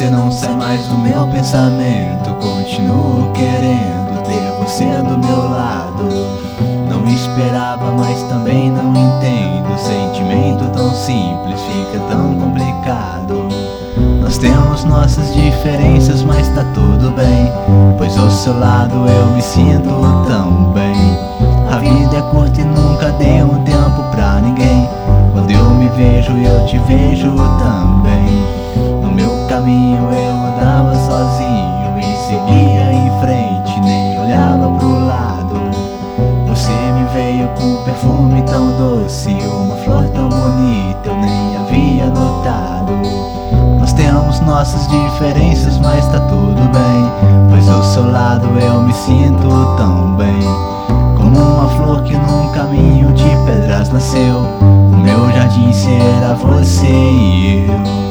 Você não sai mais do meu pensamento. Continuo querendo ter você do meu lado. Não esperava, mas também não entendo. Sentimento tão simples fica tão complicado. Nós temos nossas diferenças, mas tá tudo bem, pois ao seu lado eu me sinto tão bem. A vida é curta e nunca deu um tempo pra ninguém. Quando eu me vejo, eu te vejo também. No meu caminho eu andava sozinho e seguia em frente, nem olhava pro lado. Você me veio com perfume tão doce, uma flor tão bonita, eu nem havia notado. Nós temos nossas diferenças, mas tá tudo bem, pois ao seu lado eu me sinto tão bem. Como uma flor que num caminho de pedras nasceu, o meu jardim será você e eu.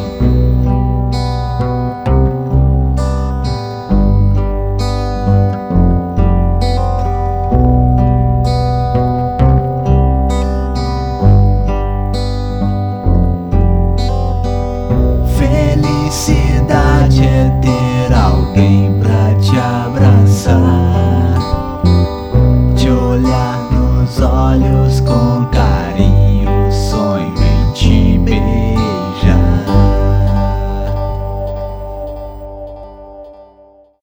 Felicidade é ter alguém